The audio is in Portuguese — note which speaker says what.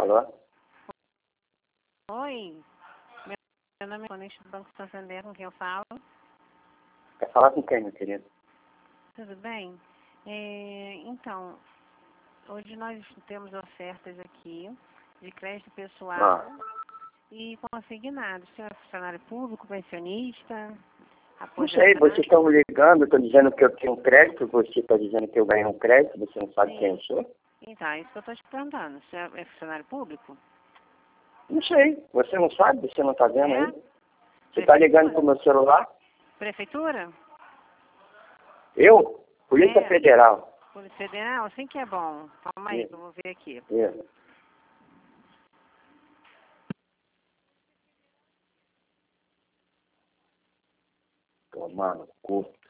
Speaker 1: Alô?
Speaker 2: Oi, meu nome é Conexão do Banco Santander, com quem eu falo.
Speaker 1: Quer falar com quem, meu querido?
Speaker 2: Tudo bem? Então, hoje nós temos ofertas aqui de crédito pessoal e consignado. O senhor é funcionário público, pensionista,
Speaker 1: Não sei, vocês estão me ligando, estão dizendo que eu tenho um crédito, você está dizendo que eu ganhei um crédito, você não sabe quem eu sou?
Speaker 2: Então, é isso que eu estou te perguntando. O senhor é funcionário público?
Speaker 1: Não sei, você não sabe, você não está vendo aí? Você está
Speaker 2: Prefeitura?
Speaker 1: ligando para o meu celular?
Speaker 2: Prefeitura?
Speaker 1: Eu? Polícia Federal.
Speaker 2: Polícia Federal? Assim que é bom. Calma aí, que eu vou ver aqui.
Speaker 1: Isso. Tomando cu.